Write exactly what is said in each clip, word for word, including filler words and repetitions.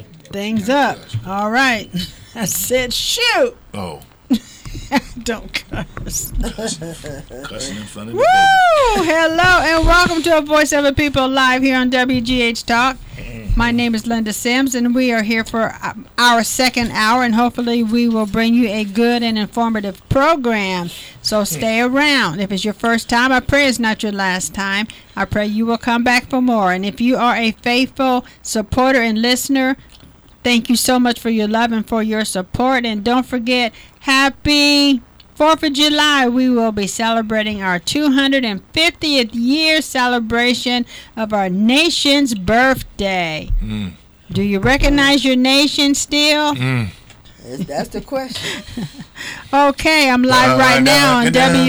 things up. All right. I said shoot. Oh. Don't cuss. Cussing in front of the Woo! baby. Hello and welcome to A Voice of the People live here on W G H Talk. My name is Linda Sims, and we are here for our second hour, and hopefully we will bring you a good and informative program. So stay around. If it's your first time, I pray it's not your last time. I pray you will come back for more. And if you are a faithful supporter and listener, thank you so much for your love and for your support. And don't forget, happy fourth of July. We will be celebrating our two hundred fiftieth year celebration of our nation's birthday. Mm. Do you recognize your nation still? Mm. That's the question. Okay, I'm live right now on W.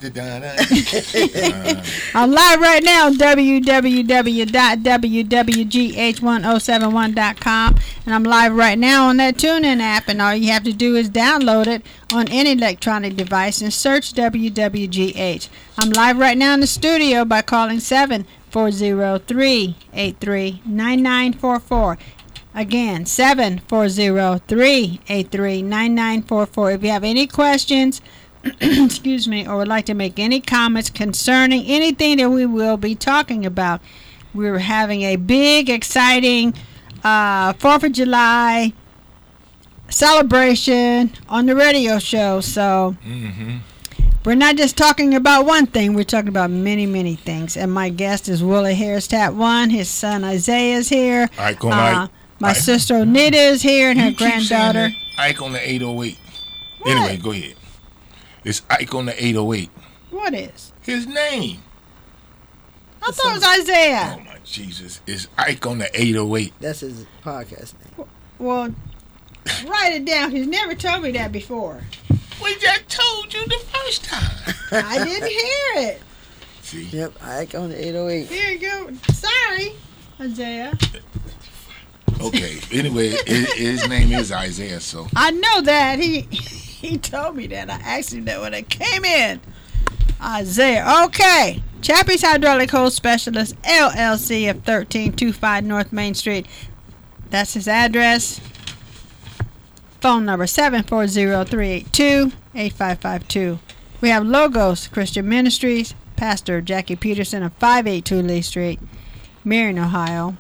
I'm live right now on w w w dot w w g h one oh seven one dot com, and I'm live right now on that TuneIn app. And all you have to do is download it on any electronic device and search W W G H. I'm live right now in the studio by calling seven four zero three eight three nine nine four four. Again, seven four zero three eight three nine nine four four. If you have any questions, excuse me, or would like to make any comments concerning anything that we will be talking about, we're having a big, exciting uh, fourth of July celebration on the radio show. So mm-hmm. We're not just talking about one thing. We're talking about many, many things. And my guest is Willie Harris Tat One. His son Isaiah is here. Ike on uh, My Ike. sister Onita is here, and her granddaughter. Ike on the eight oh eight. What? Anyway, go ahead. It's Ike on the eight oh eight. What is? His name. I That's thought it was Isaiah. Oh, my Jesus. It's Ike on the eight oh eight. That's his podcast name. Well, write it down. He's never told me that before. We just told you the first time. I didn't hear it. See? Yep, Ike on the eight oh eight. Here you go. Sorry, Isaiah. Okay. Anyway, his, his name is Isaiah, so. I know that. He he told me that. I asked him that when I came in. Isaiah. Okay. Chappie's Hydraulic Hose Specialist, L L C of thirteen twenty-five North Main Street. That's his address. Phone number seven four zero three eight two eight five five two. We have Logos Christian Ministries, Pastor Jackie Peterson of five eighty-two Lee Street, Marion, Ohio.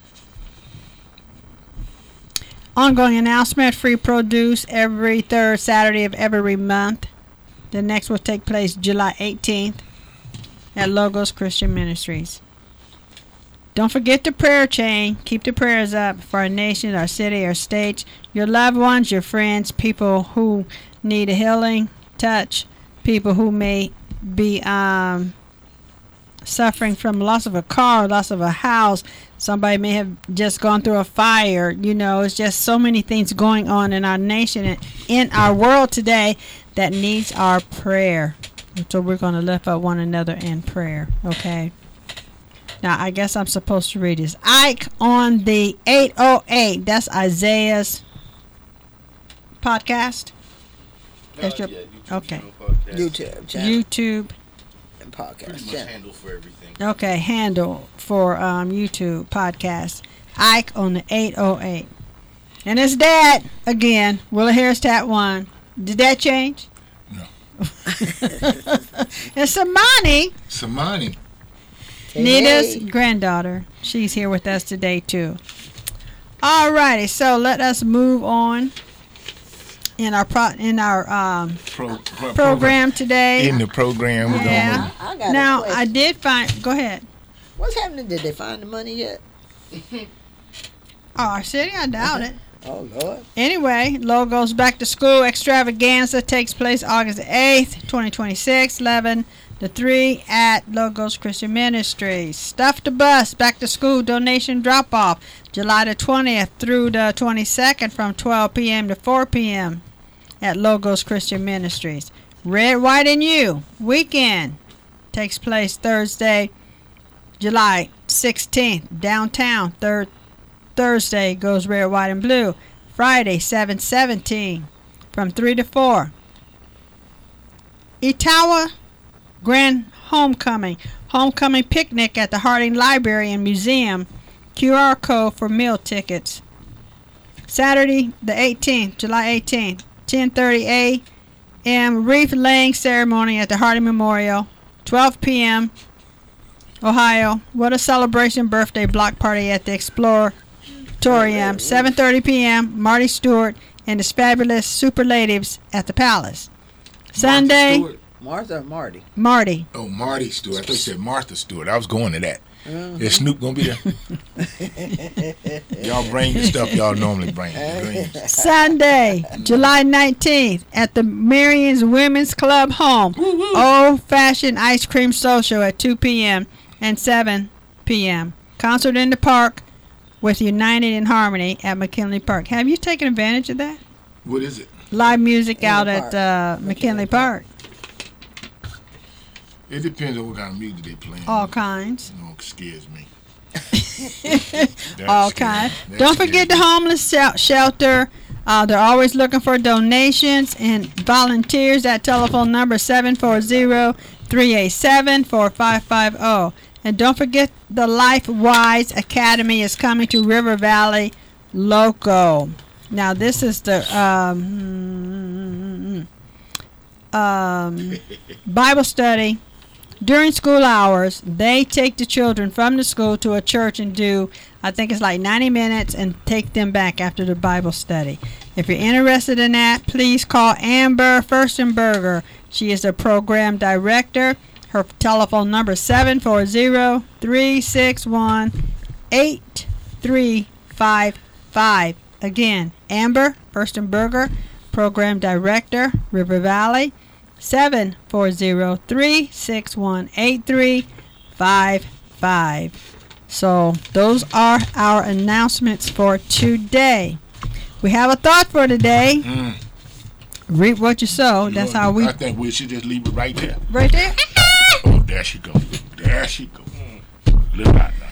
Ongoing announcement, free produce every third Saturday of every month. The next will take place July eighteenth at Logos Christian Ministries. Don't forget the prayer chain. Keep the prayers up for our nation, our city, our state, your loved ones, your friends, people who need a healing touch, people who may be um, suffering from loss of a car, loss of a house. Somebody may have just gone through a fire. You know, it's just so many things going on in our nation and in our world today that needs our prayer. So we're going to lift up one another in prayer, okay? Now, I guess I'm supposed to read this. Ike on the eight oh eight. That's Isaiah's podcast? No, That's your, yeah, YouTube okay. channel, podcast. YouTube channel. YouTube. And podcast Pretty much channel. handle for everything. Okay, handle for um, YouTube podcast. Ike on the eight oh eight. And his dad, again, Willie Harris Tat One. Did that change? No. And Samani. Samani. Hey, Nita's hey. granddaughter. She's here with us today, too. All righty, so let us move on in our pro- in our um, Pro, pro, program today. In the program, we're Yeah. I, I got Now, a I question. did find... Go ahead. What's happening? Did they find the money yet? Oh, our city? I doubt it. Oh, Lord. Anyway, Logos Back to School Extravaganza takes place August eighth, twenty twenty-six, eleven to three at Logos Christian Ministries. Stuff the Bus Back to School donation drop-off July the twentieth through the twenty-second from twelve p.m. to four p.m. at Logos Christian Ministries. Red, White, and You weekend takes place Thursday, July sixteenth, downtown. Third Thursday goes Red, White, and Blue. Friday, seven seventeen from three to four. Etawa Grand Homecoming. Homecoming picnic at the Harding Library and Museum. Q R code for meal tickets. Saturday the eighteenth, July eighteenth, ten thirty a.m. wreath laying ceremony at the Harding Memorial. twelve p.m. Ohio. What a celebration birthday block party at the Exploratorium. seven thirty p.m. Marty Stewart and his fabulous superlatives at the Palace. Sunday, Stewart. Martha or Marty? Marty. Oh, Marty Stewart. I thought you said Martha Stewart. I was going to that. Mhm. Is Snoop gonna be there? Y'all bring the stuff y'all normally bring. The greens. Sunday, July nineteenth at the Marion's Women's Club home. Old fashioned ice cream social at two p.m. and seven p.m. Concert in the park with United in Harmony at McKinley Park. Have you taken advantage of that? What is it? Live music In out the at park. uh, McKinley Park. It depends on what kind of music they playing. All kinds. No, it scares me. That All scares- kinds. that Don't scares forget the me. homeless shel- shelter. Uh, they're always looking for donations and volunteers at telephone number seven four zero, three eight seven, four five five zero. And don't forget the LifeWise Academy is coming to River Valley Local. Now this is the um, um, Bible study. During school hours, they take the children from the school to a church and do, I think it's like ninety minutes, and take them back after the Bible study. If you're interested in that, please call Amber Furstenberger. She is the program director. Her telephone number is seven four zero, three six one, eight three five five. Again, Amber Furstenberger, program director, River Valley. seven four zero, three six one, eight three five five. So those are our announcements for today. We have a thought for today. Mm. Reap what you sow. You That's know, how we... I think we should just leave it right there. Right there? Oh, there she go. There she go. Little hot now.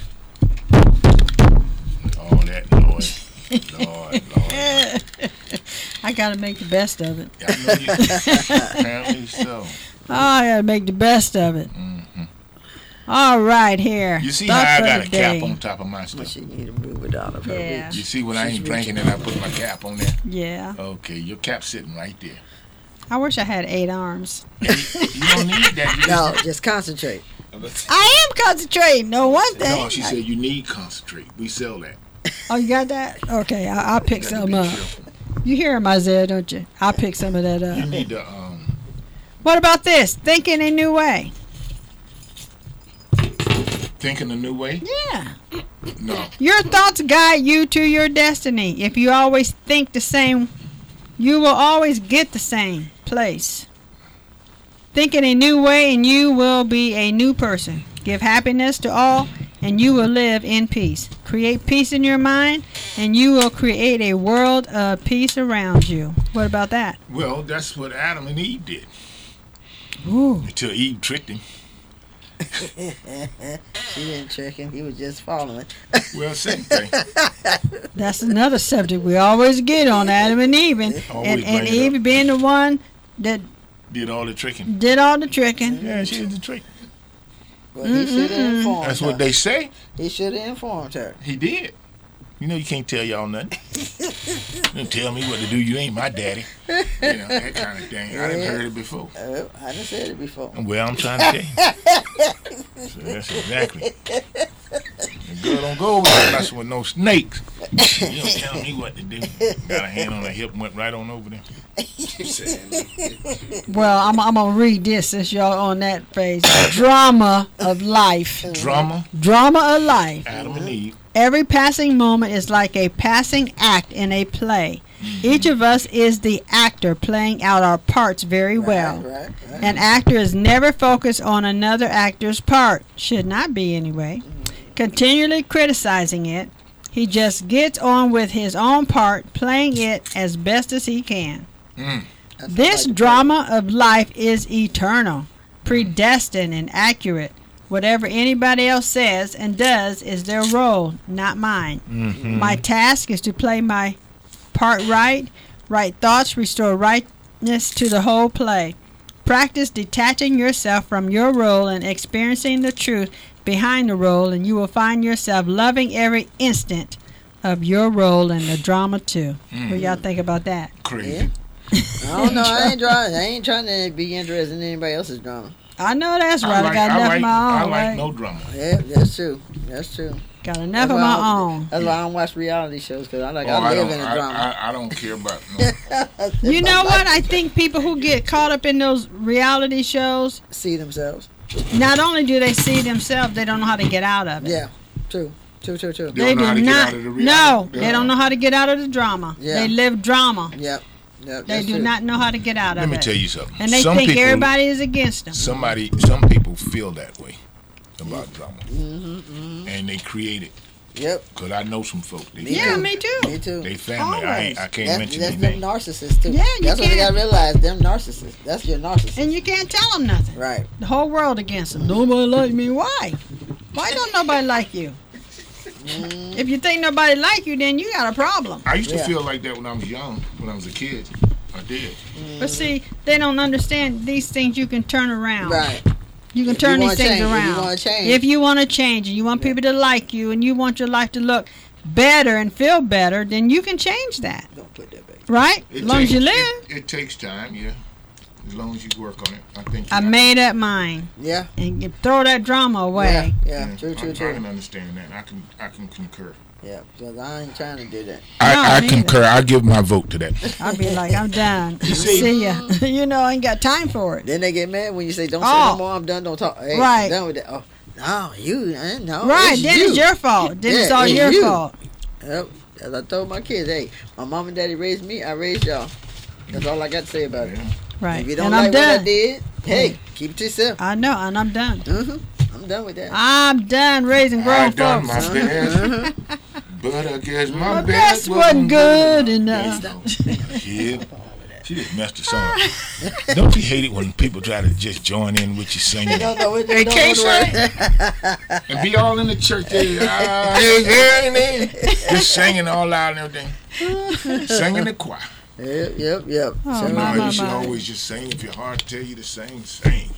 All that noise. Lord, Lord. I got to make the best of it. I know you. Apparently so. Oh, I got to make the best of it. Mm-hmm. All right, here. You see Thought how I for got a the cap day. on top of my But stuff? she need to move it out of her Yeah. reach. You see when I She's ain't drinking reaching and I put my cap on there? Yeah. Okay, your cap's sitting right there. I wish I had eight arms. You don't need that. You No, just- just concentrate. I am concentrating. No one thing. No, she said you need concentrate. We sell that. Oh, you got that? Okay, I, I'll pick You gotta some be up. careful. You hear him, Isaiah, don't you? I'll pick some of that You up. need to um What about this? Think in a new way. think in a new way. Yeah. No. Your thoughts guide you to your destiny. If you always think the same, you will always get the same place. Think in a new way and you will be a new person. Give happiness to all and you will live in peace. Create peace in your mind and you will create a world of peace around you. What about that? Well, that's what Adam and Eve did Ooh. until Eve tricked him. She didn't trick him. He was just following. Well, same thing. That's another subject we always get on Adam and Eve. And, Always and, and bring it up. Eve being the one that Did all the tricking. did all the tricking. Yeah, she did the trick. Well, he should have Mm-mm-mm. informed That's her. what they say. He should have informed her. He did. You know you can't tell y'all nothing. Don't tell me what to do. You ain't my daddy. You know, that kind of thing. I done Yeah. heard it before. Oh, I done said it before. Well, I'm trying to tell you. So that's exactly. The girl don't go over there messing with no snakes. You don't tell me what to do. Got a hand on her hip and went right on over there. Well, I'm, I'm going to read this since y'all on that phrase. Drama of life. Drama, Drama of life. Adam and Eve. Every passing moment is like a passing act in a play. Each of us is the actor playing out our parts very well. Right, right, right. An actor is never focused on another actor's part. Should not be anyway. Continually criticizing it. He just gets on with his own part, playing it as best as he can. Mm. That's This like drama of life is eternal, predestined, and accurate. Whatever anybody else says and does is their role, not mine. Mm-hmm. My task is to play my part right, right thoughts, restore rightness to the whole play. Practice detaching yourself from your role and experiencing the truth behind the role, and you will find yourself loving every instant of your role in the drama too. Mm. What y'all think about that? Crazy. I don't know. I ain't trying. I ain't trying to be interested in anybody else's drama. I know that's right. I, like, got I enough like, of my I own. like right? no drama. Yeah, that's true. That's true. Got enough That's of why my I don't- own. That's why I don't watch reality shows because I like Oh, I I, live don't, in a I, drama. I, I don't care about no. You know what? I think people who get caught up in those reality shows, See themselves. not only do they see themselves, they don't know how to get out of it. Yeah, true, true, true, true. They don't know how to get out of the reality. No, Yeah. they don't know how to get out of the drama. Yeah. They live drama. Yep, yep. They that's do true. not know how to get out Let of me it. tell you something. And they some think people, everybody is against them. Somebody, some people feel that way about drama, Mm-hmm, mm-hmm. and they create it. Yep. Cause I know some folk. They, Me Yeah, too. me too. Me too. they family. I, ain't, I can't That's, mention that's their them name. narcissists too. Yeah, you that's what they can't- gotta realize. Them narcissists. That's your narcissist. And you can't tell them nothing. Right. The whole world against them. Nobody like me. Why? Why don't nobody like you? Mm, If you think nobody like you, then you got a problem. I used to Yeah. feel like that when I was young, when I was a kid. I did. But see, they don't understand these things you can turn around. right. You can If turn you these wanna things change, if you around. wanna change. If you want to change and you want Yeah. people to like you and you want your life to look better and feel better, then you can change that. Don't put that back. Right? It As long takes, as you live. It, it takes time, yeah. As long as you work on it, I think. I you made up mine. Yeah. And you throw that drama away. Yeah. Yeah. Yeah, True. True. I, I True. can understand that. I can. I can concur. Yeah. Because I ain't trying to do that. No, I, I me concur. I give my vote to that. I'll be like, I'm done. You see- See ya. You know, I ain't got time for it. Then they get mad when you say, "Don't say Oh. no more. I'm done. Don't talk." Hey, Right. I'm done with that. Oh, no, you. eh, No. Right, it's then you. it's your fault. Then it's Yeah, all it's your you. fault. Yep. As I told my kids, hey, my mom and daddy raised me. I raised y'all. That's all I got to say about it. Yeah. Right. If you don't And like I'm what I done. did, hey, keep it to yourself. I know, and I'm done. Mm-hmm. I'm done with that. I'm done raising I grown done folks. my best, Uh-huh. but I guess my, My best best wasn't good There enough. you go. Yeah. She just messed the song up. Don't you hate it when people try to just join in with you singing You don't know what They don't can't know the word. and be all in the church there, ah, yeah, yeah, yeah, just singing all out and everything, singing the choir. Yep, yep, yep. Oh, So, You know, my, my, you should my. always just sing. If your heart tell you to sing, sing.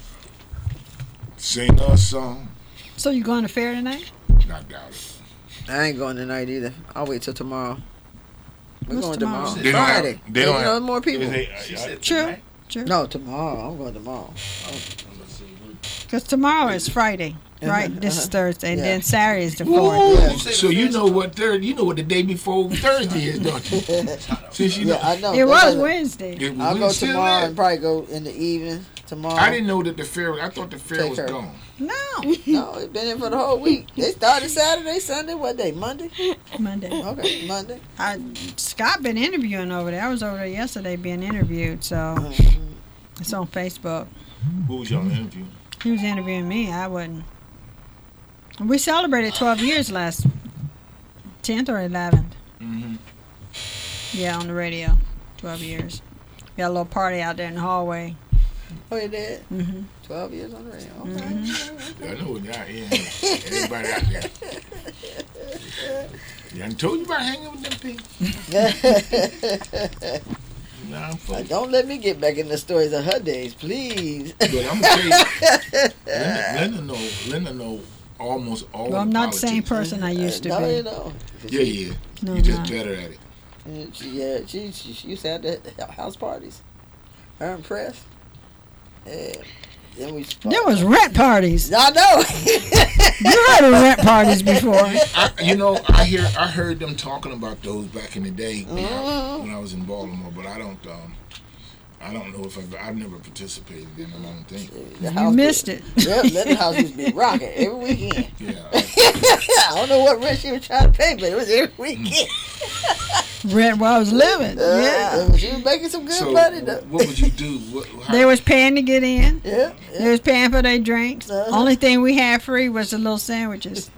Sing a song. So you going to fair tonight? I doubt it. I ain't going tonight either. I'll wait till tomorrow. We're What's going tomorrow? tomorrow. They don't have- Friday. they don't You know, have- more people. Is they- She uh, said True. tonight. True. No, tomorrow. I'm going tomorrow. Because tomorrow is Friday, right? Uh-huh, This is uh-huh. Thursday, and Yeah. then Saturday is the Ooh, fourth. Yeah. so you know what third? You know what the day before Thursday is, don't you? Since you know, Yeah, I know. It That was doesn't- Wednesday. it was I'll go still tomorrow there. and probably go in the evening tomorrow. I didn't know that the fair. I thought the fair Take was her. gone. No, No, it's been in for the whole week. They started Saturday, Sunday. What day? Monday? Monday. Okay, Monday. I, Scott been interviewing over there. I was over there yesterday being interviewed, so Mhm. it's on Facebook. Who was y'all interviewing? He was interviewing me. I wasn't. We celebrated twelve years last tenth or eleventh. Mm-hmm. Yeah, on the radio. twelve years. We had a little party out there in the hallway. Oh, you did? hmm twelve years on the radio. Okay. Mm-hmm. I know what y'all yeah. Everybody out there. Yeah, I told you about hanging with them people. Nah, Uh, folks. Don't let me get back in the stories of her days, please. But I'm gonna tell you, Linda, Linda know, Linda know almost all. Well, I'm the not the same politics. person I used to no, you be. know. Yeah, yeah. No, you just not. better at it. And she, yeah, she, she, she used to have the house parties. Her and Press. Yeah. Then we. There was rent parties. I know. You heard of rent parties before. I, you know, I hear, I heard them talking about those back in the day when, I, Mhm. when I was in Baltimore, but I don't, um, I don't know if I've, I've never participated in them. I don't think. The You house missed it. Yeah, Linda's house used to be rocking every weekend. Yeah. I, I don't know what rent she was trying to pay, but it was every weekend. Rent where I was living. Uh, Yeah. she was making some good so, money though. what would you do? What, how, They was paying to get in. Yeah. They was paying for their drinks. Uh-huh. Only thing we had free was the little sandwiches.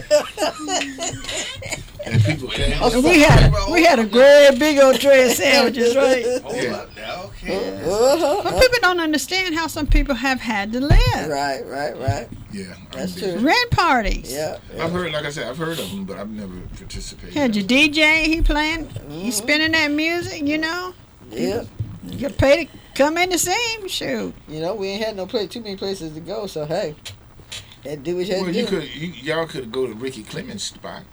and people came. And we had we had a great big old tray of sandwiches, right? Hold Yeah. up now, okay. Uh-huh. But people don't understand how some people have had to live. Right, right, right. Yeah, I That's did. true. Rent parties. Yeah. I've heard, like I said, I've heard of them, but I've never participated. Had your D J, he playing, Mhm. he spinning that music, you know. Yeah. You get paid to come in to sing, shoot. You know, we ain't had no place, too many places to go, so hey, had to do what you had Well, to you do. could, you, y'all could go to Ricky Clemens' spot.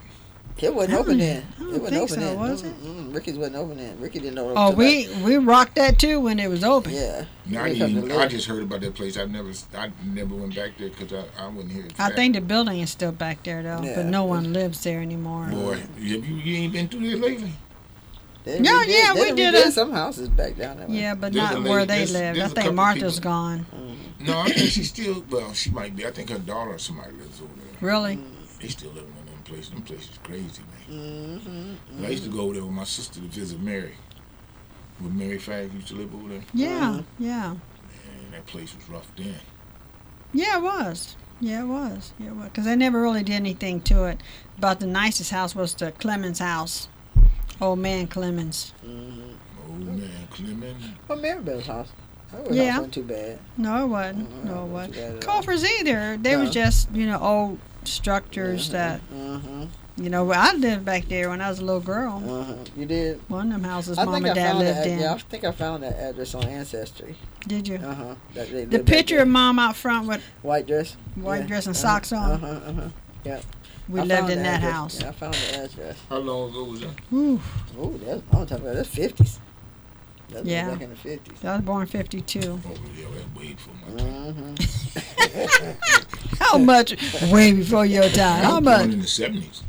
It wasn't I open don't- then. I don't It wasn't think open so, then. was it? Mm-mm, Ricky's wasn't open then. Ricky didn't know. it Oh, till we we rocked that too when it was open. like- Yeah. Now, I, They didn't come to even, I live. just heard about that place. I never, I never went back there because I, I wouldn't hear it. I think the building is still back there though, Yeah. but no one lives there anymore. Boy, have you, you ain't been through there lately? They Yeah, redid- yeah, they we did redid it. some houses back down there. Yeah, but There's a not lady- where they there's- lived. there's I a think couple Martha's people- gone. No, I think she still. Well, she might be. I think her daughter or somebody lives over there. Really? They still living in them places. Them places crazy, man. Mm-hmm. I used to go over there with my sister to visit Mary. When Mary Fagg used to live over there. Yeah, yeah, Man, that place was rough then. yeah. It was. Yeah, it was. Yeah, it was. Because they never really did anything to it. About the nicest house was the Clemens house. Old man Clemens. Mm-hmm. Oh man, Clement. Well, Maribel's house. Her Yeah. house wasn't too bad. No, it wasn't. Mhm, No, it not wasn't. too bad at all. Culver's either. They was No. just, you know, old structures that, Mm-hmm. you know, I lived back there when I was a little girl. Uh-huh. You did. One of them houses I mom think and I dad found lived that. in. Yeah, I think I found that address on Ancestry. Did you? Uh huh. That they The lived back picture there. of mom out front with White dress. white Yeah. dress and Uh-huh. socks on. Uh huh. Uh huh. We I lived found in the that address. house. Yeah, I found the address. How long ago was that? Ooh, Oh, that's I'm talking about. That's fifties. That's Yeah. back in the fifties. I was born fifty-two. Oh yeah, that way for my time. Mm-hmm. How much? Way before your time. I How was much? born in the seventies.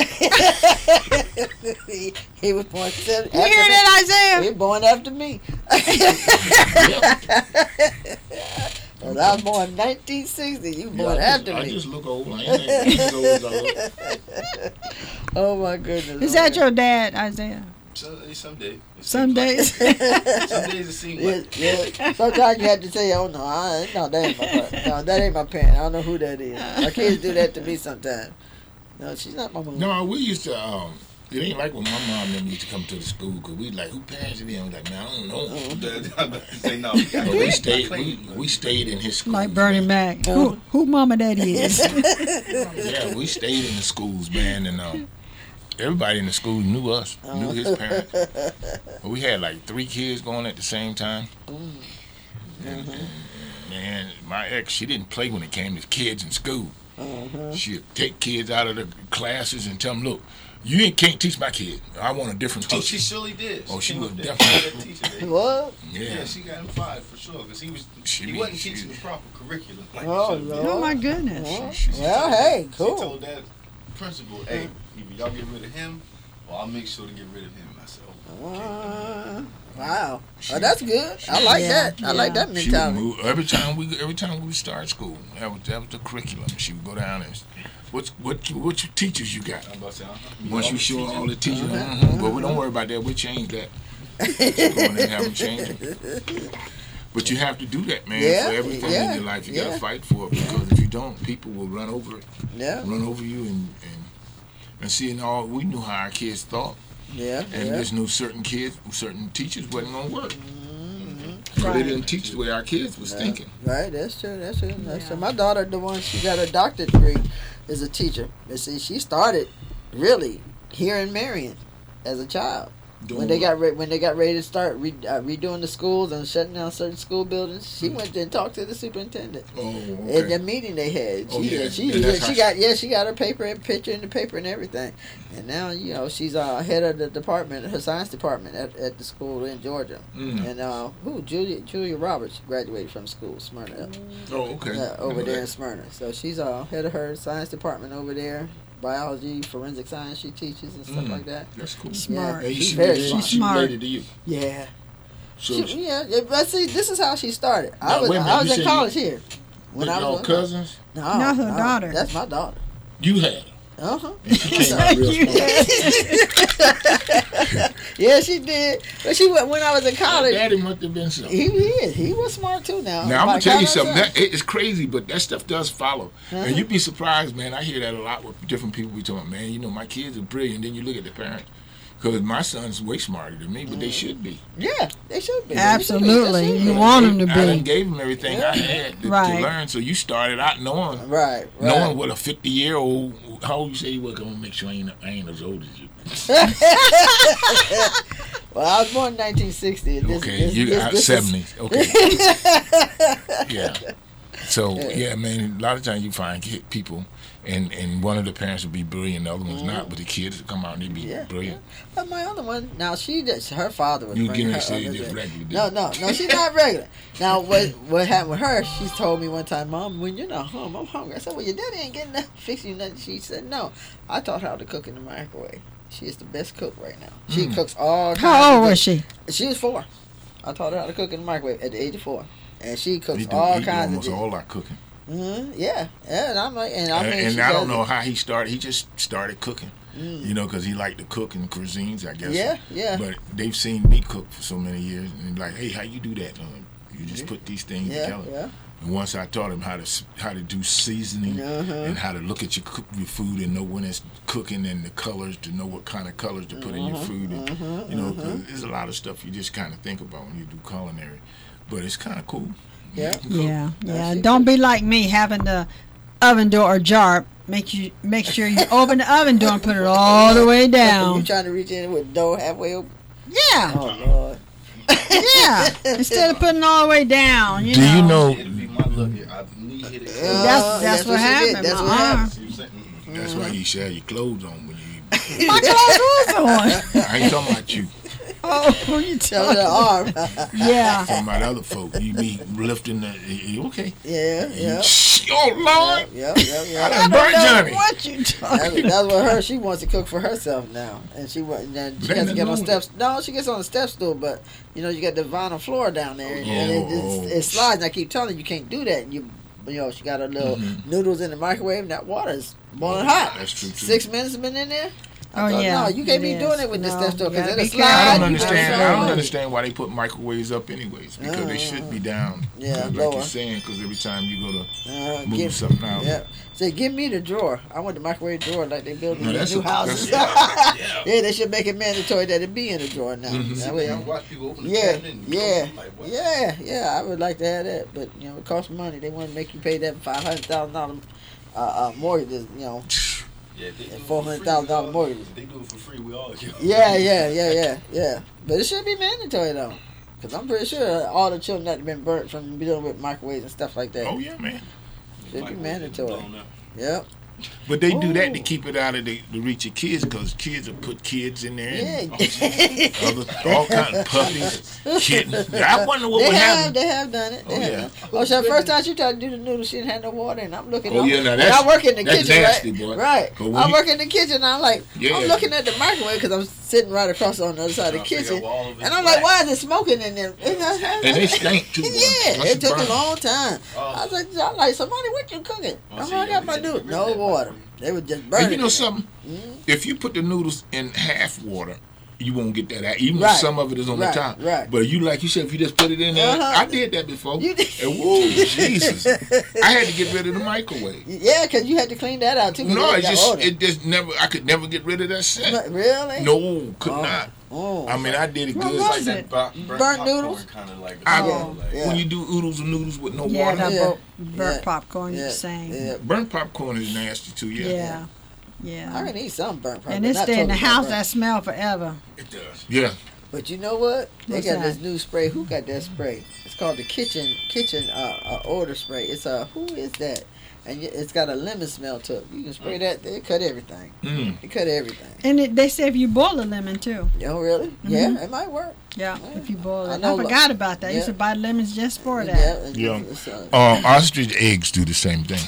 he, he was born seven. You hear that, He Isaiah? was born after me. Well, I was born in nineteen sixty. You Yeah, born I, after just, I me. just look old. I ain't as old as I look. Oh my goodness. Is that your dad, Isaiah? So, some days. It Some seems days. Like, some days it seems Yeah, like. yeah. Sometimes you have to say, "Oh no, I ain't, no, that ain't my parent. No, that ain't my parent. I don't know who that is." My kids do that to me sometimes. No, she's not my mom. No, we used to. Um, it ain't like when my mom and them used to come to the school because we like, who parents it is? I'm like, man, I don't know. I'm about to say no. we got- But we stayed. We, we stayed in his schools. Like Bernie man. Mac. Who, who mama that is? Yeah, we stayed in the schools, man, and um, everybody in the school knew us, knew his parents. But we had like three kids going at the same time. And, and, man, my ex, she didn't play when it came to kids in school. She'd take kids out of the classes and tell them, look, you ain't, can't teach my kid. I want a different Oh, teacher. she surely did. Oh, she came was up there. definitely- That teacher, they- What? Yeah. Yeah, she got him fired for sure because he was She he be- wasn't she- teaching the proper curriculum. Like Oh, he should. Lord. Oh my goodness. Well, She- she- well, hey, She cool. told that principal, "Hey, either y'all get rid of him, or I'll make sure to get rid of him." I said, "Oh, okay." Uh, wow. Oh, that's good. I like Yeah, that. I like yeah. that She would mentality. move every time we every time we would start school. That was that was the curriculum. She would go down and what what what you teachers you got? I'm about to say, uh-huh. Once all you the show teachers- all the teachers, Uh-huh. mhm, but we don't worry about that. We change that. Just go in and have them change it. But you have to do that, man, Yeah, for everything yeah, in your life. You yeah. gotta fight for it because if you don't, people will run over it, Yeah, run over you, and and and seeing all we knew how our kids thought, yeah, and yeah. just knew certain kids, certain teachers wasn't gonna work. Mhm. So they Right. didn't teach the way our kids was Yeah. thinking. Right, that's true. That's true. That's Yeah. true. My daughter, the one she got her doctorate degree, is a teacher. And see, she started really here in Marion as a child. When they got re- when they got ready to start re- uh, redoing the schools and shutting down certain school buildings, she went and talked to the superintendent Oh, in okay. the meeting they had. She, Oh, yeah. she, And that's she how got yeah, she got her paper and picture in the paper and everything. And now you know she's uh, head of the department, her science department at, at the school in Georgia. Mm. And uh, who Julia Julia Roberts graduated from school, Smyrna. Oh, okay. Uh, over Remember there in that. Smyrna. So she's uh, head of her science department over there. Biology, forensic science she teaches and stuff Mm. like that. That's cool. Smart. And She's she very related- smart. she Smart. related to you. Yeah. So She, yeah, yeah, but see, this is how she started. I Now, was wait a minute, I was you in said college here. When I y'all was cousins, no, Not her no, daughter. That's my daughter. you had her. Uh huh. And she came out real smart. Yeah, she did. But she went when I was in Her college. daddy must have been something. He is. He was smart too. Now. Now I'm My gonna tell you God, something. son. That it's crazy, but that stuff does follow, Uh-huh. and you'd be surprised, man. I hear that a lot with different people. Be talking, man. You know, my kids are brilliant. Then you look at the parents, because my son's way smarter than me, but they should be. Yeah, they should be. Absolutely. They should be. You want them to I done be. gave them everything I had to, Right. to learn. So you started out knowing, Right. Right. knowing what a fifty year old. How old you say you were? I'm gonna make sure I ain't, I ain't as old as you. Well, I was born in nineteen sixty. And this, Okay, this, you this, got this is- seventies. Okay. Yeah. So yeah, man. A lot of times you find ki- people, and and one of the parents would be brilliant, the other one's not, but the kids would come out and they'd be Yeah, brilliant. But my other one, now she just, her father was You bringing getting her say up just as a- regular? No, no, no, she's not regular. Now, what what happened with her, she's told me one time, Mom, when you're not home, I'm hungry. I said, well, your daddy ain't getting nothing, fixing you nothing. She said, no. I taught her how to cook in the microwave. She is the best cook right now. She Mm. cooks all kinds How of old good- was she? She was four. I taught her how to cook in the microwave at the age of four. And she cooks He do, all he do kinds of almost dishes. all our cooking. Mm-hmm. Yeah, yeah, and I'm like, and I And, mean, and she I does don't know it. how he started. He just started cooking, Mm. you know, because he liked to cook in cuisines, I guess. Yeah, yeah, But they've seen me cook for so many years, and they're like, hey, how you do that? I'm like, you just Yeah. put these things yeah, together. yeah. And once I taught him how to s- how to do seasoning Uh-huh. and how to look at your cook, your food and know when it's cooking and the colors to know what kind of colors to put in your Uh-huh, food. And, uh-huh, you know, uh-huh. 'cause there's a lot of stuff you just kind of think about when you do culinary, but it's kind of cool. Yeah. You can cook. Yeah, Now yeah. she Don't be like me having the oven door ajar. Make you make sure you open the oven door and put it all the way You down. trying to reach in with the door halfway open? Yeah, Oh Lord. yeah. Instead of putting it all the way down, you Do know. you know? It'd be my luck. I knee hit it. Uh, That's that's what she did. happened. That's my what arm. happened. See what I'm saying? Mm-mm. That's why you should have your clothes on when you. My clothes was on. I ain't talking about you. Oh, who you Tell her talking? the arm. Yeah. I'm talking about other folk. You be lifting the. You okay? yeah, yeah. You, oh Lord! Yeah, yeah, yeah. I I done don't burnt know Johnny. what you That's, talking. that's what her. She wants to cook for herself now, and she wa- then she But has ain't to get on nothing wrong steps. No, she gets on the step stool, but you know you got the vinyl floor down there, and, and it, Oh. it's, it slides. And I keep telling you, you can't do that. You, you know, she got her little Mhm. noodles in the microwave, and that water is boiling Oh, hot. That's true too. Six minutes been in there. I Oh, thought, yeah, no, you can't it be is. doing it with this No, step stool you because gotta it'll be slide. careful. I don't you understand. gotta I show don't it. understand why they put microwaves up anyways. Because they should be down. Yeah, like lower. you're saying. Because every time you go to Uh, move give, something out, yeah. Say, give me the drawer. I want the microwave drawer like they build in No, these that's new a- houses. that's- Yeah, they should make it mandatory that it be in the drawer now. Mhm. That I way, watch people open the yeah, cabinet and yeah, cook, I'm like, what? yeah, yeah. I would like to have that, but you know, it costs money. They want to make you pay that five hundred thousand dollars uh, uh, mortgage. You know, Yeah, they do And it four for hundred free, thousand dollar we all- mortgage. They do it for free. We all get it. yeah, yeah, yeah, yeah, yeah. But it should be mandatory though, because I'm pretty sure all the children that have been burnt from dealing with microwaves and stuff like that oh yeah, man. should be Microwave mandatory. blown up. Yep. But they do that to Ooh. keep it out of the, the reach of kids, because kids will put kids in there and Yeah. other, all kind of puppies, kittens. I wonder what They would have, happen. they have done it. They Oh, have yeah. done it. Oh, so the first time she tried to do the noodles, she didn't have no water, and I'm looking. Oh, I'm, yeah, now and that's- I work in the that's kitchen, nasty, right? boy. Right. But when I you- work in the kitchen, and I'm like, Yeah. I'm looking at the microwave because I'm sitting right across on the other side of the Trying to figure kitchen, out why all of it's and I'm like, black. why is it smoking in there? And they stink too. boy. Yeah, Once it took burn- a long time. Oh. I was like, I'm like, somebody, what you cooking? Oh, I'm see, like, I yeah, got my they noodles. said No that water. microwave. They were just burning. And you know it. something? Mhm. If you put the noodles in half water, you won't get that out. Even Right. if some of it is on Right, the top. right. But you like you said, if you just put it in there, Uh-huh. I did that before. You did. And whoa, Jesus! I had to get rid of the microwave. Yeah, because you had to clean that out too. 'cause No, it it got just odor. it just never. I could never get rid of that scent. Really? No, could Oh. not. Oh. I mean, I did it What good. was Like it? that burnt, burnt, Burnt popcorn, noodles? Kind of like. I- Yeah, yeah. When you do oodles and noodles with no Yeah, water, that Yeah. burnt, burnt Yeah. popcorn. yeah. You're saying. Yeah. burnt popcorn is nasty too. Yeah, Yeah. Yeah. I can eat some burnt popcorn. And it not stay in the totally house burnt. that smell forever. It does. yeah. But you know what? They What's got that? this new spray. Who got that spray? It's called the kitchen kitchen uh, uh odor spray. It's a who is that? And y- it's got a lemon smell to it. You can spray that. They cut everything. Mm. It cut everything. And it, they say if you boil a lemon too. Oh really? Yeah, it might work. Yeah, if you boil I it. I, know, forgot about that. I used yeah. to buy lemons just for that. Yeah. it- Yeah. it's, uh, Um, ostrich eggs do the same thing.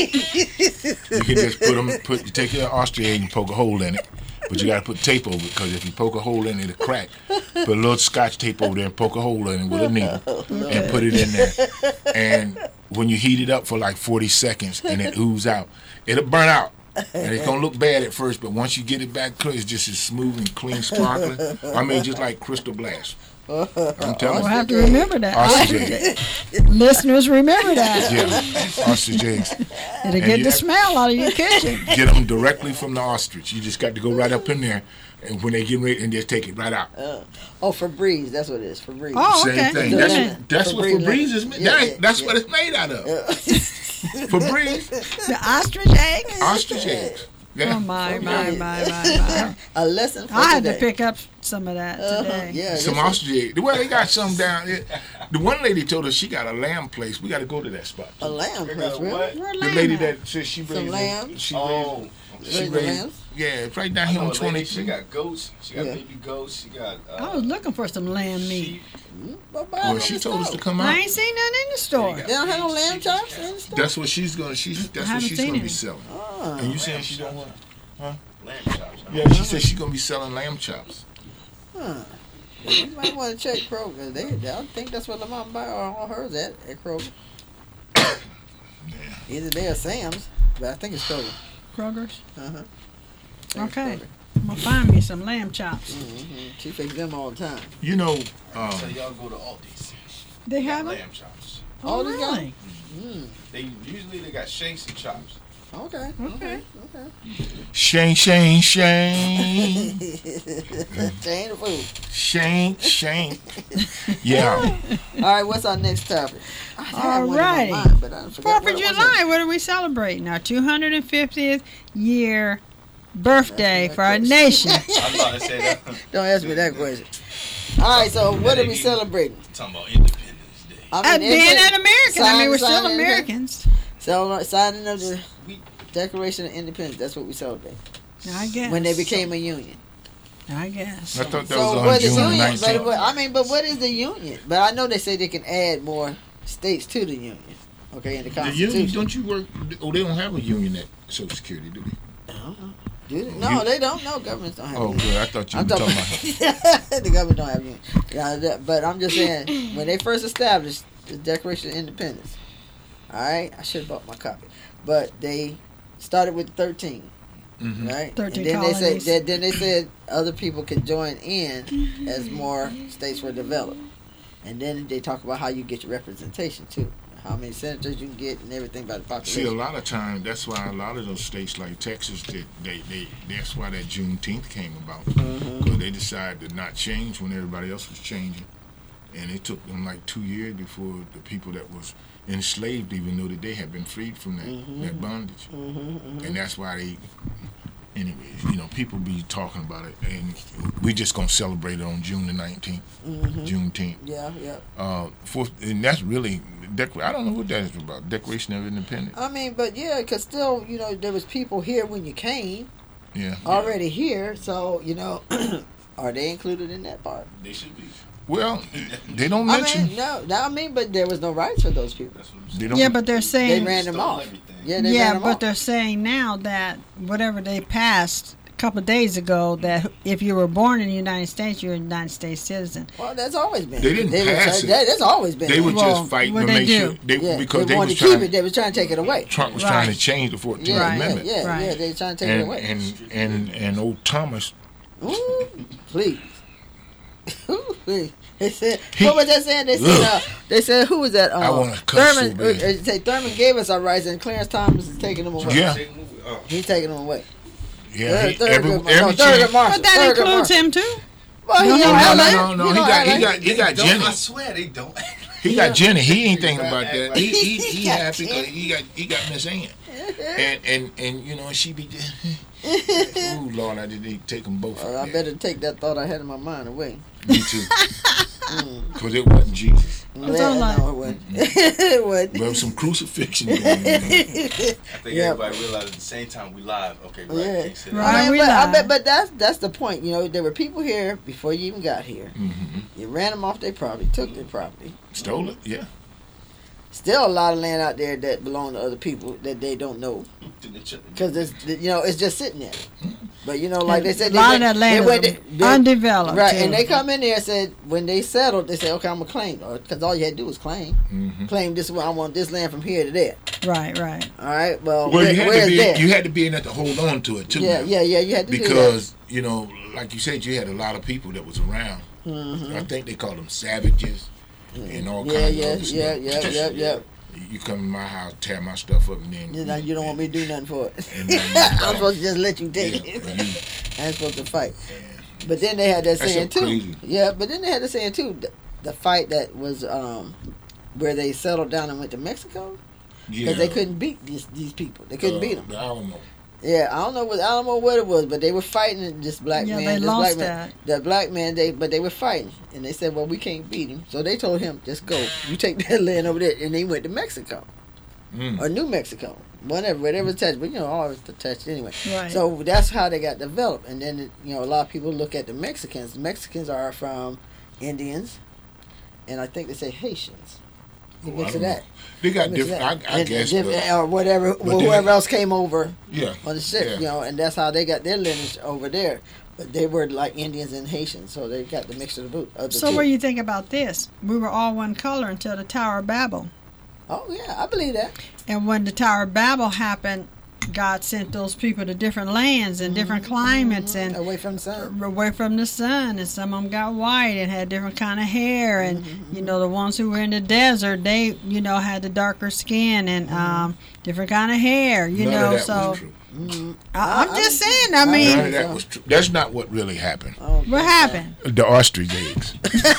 You can just put them, put take your ostrich egg and poke a hole in it, but you got to put tape over it, because if you poke a hole in it, it'll crack. Put a little scotch tape over there and poke a hole in it with a needle and put it in there. And when you heat it up for like forty seconds and it ooze out, it'll burn out. And it's gonna look bad at first, but once you get it back clear, it's just as smooth and clean, sparkling. I mean, just like crystal glass. I'm telling We'll you. have to remember that. Ostrich eggs. Listeners, remember that. Yeah, ostrich eggs. It'll get you- the smell out of your kitchen. Get them directly from the ostrich. You just got to go right up in there, and when they get ready, and just take it right out. uh, oh, Febreze. That's what it is. Febreze. Oh, Same okay. thing. Yeah. That's, Yeah. that's what Febreze Febreze is made. Yeah, that ain't- yeah, that's yeah. what it's made out of. Uh, Febreze, The ostrich egg? ostrich eggs. Yeah. Oh my, Oh, my, yeah. my, my, my. A lesson for I had to today. pick up some of that Uh-huh, today. yeah, Some this is- ostrich egg. Well, they got some down there. The one lady told us she got a lamb place. We got to go to that spot. a lamb They place, got a really? what? Where The lamb lady at? that says she Some raised lamb? She Oh, raised, Raise she the raised. lambs? Yeah, it's right down I here know on a lady, she twenty-three. got goats. She got Yeah. baby goats. She got. Uh, I was looking for some lamb meat. sheep. Mm, but buy Well, them she in the told us to store. come I out. ain't seen none in the store. They They don't have no Chicken, lamb chicken, chops yeah. in the store? That's what she's gonna. She's that's what haven't she's seen gonna be any. selling. Oh. And you saying Lamb she don't chops. want? Lamb chops. huh? Yeah, she said she's gonna be selling lamb chops. Huh. You might want to check Kroger. They, they, I think that's what the mom buy all hers at, at Kroger. Either they or Sam's, but I think it's Kroger. Kroger's. Uh-huh. Okay. I'm gonna find me some lamb chops. Mm-hmm. She fix them all the time. You know, So um, y'all go to Aldi's. They They got have them. lamb chops. Oh, Oh, they got- really? Mm. They usually they got shanks and chops. Okay. Okay. Okay. Shane, Shane, Shane, Chain of food. Shane, Shane. Yeah. All right, what's our next topic? I had one in my Alrighty. mind, but I forgot Fourth what of it was. July. What are we celebrating? Our two hundred fiftieth year birthday for our nation. I was about to say that. Don't ask me that question. All right, so what are we celebrating? Talking about Independence Day. I Uh, being independent- an American. I mean, we're sign- still sign- Americans. So, signing of the We- Declaration of Independence. That's what we celebrate. I guess. When they became a union. I guess. I thought that so was on what is June union? But, nineteenth. but, I mean, but what is the union? But I know they say they can add more states to the union. Okay, in the The Constitution. union, don't you work? Oh, they don't have a union at Social Security, do they? I don't know. Do they? No, they don't. No, governments don't have Oh, unions. good. I thought you I'm were talking talking about. about the government don't have unions. Yeah, that, but I'm just saying when they first established the Declaration of Independence. All right, I should have bought my copy, but they started with thirteen. Mhm. Right, thirteen and then they colonies. said then they said other people could join in as more states were developed, and then they talk about how you get your representation too, how many senators you can get, and everything about the population. See, a lot of times, that's why a lot of those states like Texas, they, they, they that's why that Juneteenth came about. Mhm. Because they decided to not change when everybody else was changing. And it took them like two years before the people that was enslaved even knew that they had been freed from that, Mhm. that bondage. Mhm, mhm. And that's why they, anyways, you know, people be talking about it. And we just going to celebrate it on June the nineteenth, Mhm. Juneteenth. Yeah, yeah. Uh, fourth, and that's really, dec- I don't know what that is about, Declaration of Independence. I mean, but yeah, because still, you know, there was people here when you came, Yeah. already here, so, you know, are they included in that part? They should be. Well, they don't I mention. mean, no, no, I mean, but there was no rights for those people. That's what I'm They saying. don't. Yeah, but they're They saying. ran them Stole off. everything. Yeah, they yeah, ran them but off. they're saying now that whatever they passed a couple of days ago, that if you were born in the United States, you're a United States citizzen. Well, that's always been. They didn't were pass try- it. that- that's always been. They were that. Well, just fighting what'd to they make do? sure they yeah, because they, they, wanted was to keep trying. it. They was trying to take it away. Trump was Right. trying to change the fourteenth Yeah, Right. yeah, Amendment, yeah, Right. yeah. They was trying to take it and, away. and and and old Thomas. Ooh, please. Please. They said, He- what was that saying? They said, uh, they said, who was that? Um, I wanna cuss Thurman. so bad. uh, uh, say Thurman gave us our rights, and Clarence Thomas is taking them away. Yeah. Take a movie. Oh. He's taking them away. Yeah, he, Thurgood every Marshall. every No, Thurgood chance. Marshall. But that Thurgood includes Marshall. him too. Well, he No, in no, No, L A. no, no, no. You He know got he L A. got he got Don't- I Jenny. swear they don't. He got Jenny. He ain't thinking about Act that. like- He he, he He got happy because Jenny. he got he got Miss Ann. And and and you know she be just. Ooh Lord, I did they take them both. Well, I out there. better take that thought I had in my mind away. Me too. Mm. Because it wasn't Jesus. Yeah, That's all I- no, it wasn't. it wasn't. There was some crucifixion going on. I think Yeah. everybody realized at the same time we live. Okay, right. Yeah. Can't say that. Right. I mean, we but, I lied. bet, but that's that's the point. You know, there were people here before you even got here. Mm-hmm. You ran them off their property, took their property. Stole it, yeah. Still a lot of land out there that belong to other people that they don't know because it's you know it's just sitting there. But you know, like they said, a lot they of that went- land they is went- they- undeveloped. right? too. And they come in there and said when they settled, they said, "Okay, I'm gonna claim," because all you had to do was claim, Mm-hmm. claim this. I want this land from here to there. Right, right. All right. Well, Well, where, you had where's to be there? you had to be in there to hold on to it too. yeah, now. yeah, yeah. You had to Because you know, like you said, you had a lot of people that was around. do that. Mhm. I think they called them savages and all Yeah, kinds yeah, of other yeah, stuff. yeah, yeah, yeah. You come in my house, tear my stuff up, and then You know, you don't want me to do nothing for it. And then you I'm go. supposed to just let you take Yeah, it. but you- I ain't supposed to fight. But then they had that That's saying so too. crazy. Yeah, but then they had the saying too. The, the fight that was um, where they settled down and went to Mexico because yeah, they couldn't beat these these people. They couldn't uh, beat them. The Alamo. Yeah, I don't know what I don't know what it was, but they were fighting this black Yeah, man. they this lost black man, that. the black man. They but they were fighting, and they said, "Well, we can't beat him." So they told him, "Just go. You take that land over there," and they went to Mexico Mm. or New Mexico, whatever, whatever attached. But you know, all attached anyway. Right. So that's how they got developed. And then you know, a lot of people look at the Mexicans. The Mexicans are from Indians, and I think they say Haitians. They Well, I mix of don't that. know. They got Mix of different. that. I, I And- guess. and- But, or whatever, but then- whoever else came over yeah. on the ship, Yeah. you know, and that's how they got their lineage over there. But they were like Indians and Haitians, so they got the mixture of the, boot, of the So two. what do you think about this? We were all one color until the Tower of Babel. Oh yeah, I believe that. And when the Tower of Babel happened, God sent those people to different lands and different Mm-hmm. climates and Away from the sun. away from the sun, and some of them got white and had different kind of hair, and Mm-hmm. you know the ones who were in the desert, they you know had the darker skin and Mm-hmm. um, different kind of hair, you None know. of that So was true. Mm-hmm. I, I'm I- just I- saying. I I- mean, None of that was true. That's not what really happened. I don't what think so. happened? The ostrich eggs.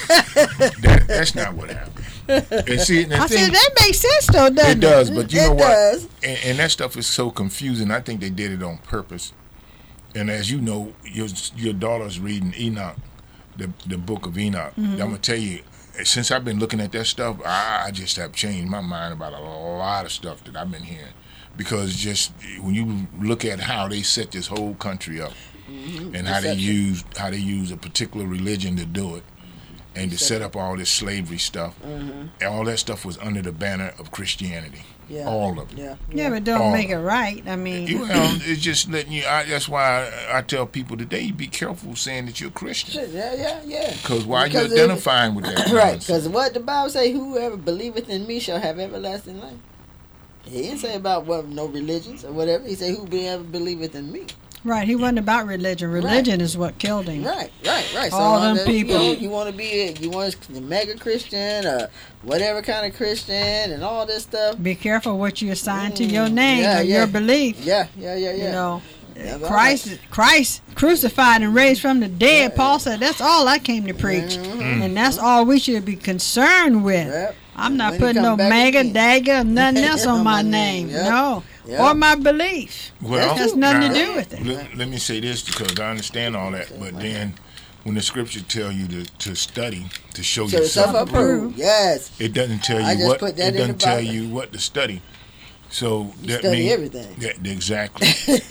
that, that's not what happened. And see, and the I thing, said that makes sense though, doesn't it it? does, but you It know what? does. And, and that stuff is so confusing. I think they did it on purpose. And as you know, your your daughter's reading Enoch, the the book of Enoch. Mm-hmm. I'm gonna tell you, since I've been looking at that stuff, I, I just have changed my mind about a lot of stuff that I've been hearing. Because just when you look at how they set this whole country up, and how they Deception. use how they use a particular religion to do it, and to set up all this slavery stuff, and all that stuff was under the banner of Christianity. Yeah. All of it. Yeah. Yeah, but don't Oh. make it right. I mean, Well, it's just letting you. I, that's why I, I tell people today: be careful saying that you're Christian, Shit, yeah, yeah, yeah. because why Because you it- identifying with that? Right, nonsense? because what the Bible say, whoever believeth in me shall have everlasting life. He didn't say about what no religions or whatever. He said, whoever believeth in me. right? He wasn't about religion. Religion is what killed him. Right, right, right. All so them uh, people. You, know, you want to be, a, you want a mega Christian or whatever kind of Christian and all this stuff. Be careful what you assign to Mm, your name yeah, or yeah. your belief. Yeah, yeah, yeah, yeah. You know, Yeah, but Christ, Christ crucified and raised from the dead. Yeah. Paul said, "That's all I came to preach, Mhm. and that's all we should be concerned with." Yep. I'm not When he putting come no back mega, again. dagger, nothing else on On my my name. name, yep. No, Yep. or my belief. Well, That has nothing to now, do with it. Let, let me say this because I understand all that, but then when the scripture tell you to, to study to show So yourself self approved, approved. Yes. it doesn't tell I you just what put that it in the doesn't tell Bible. you what to study. So You that study means everything. that, exactly.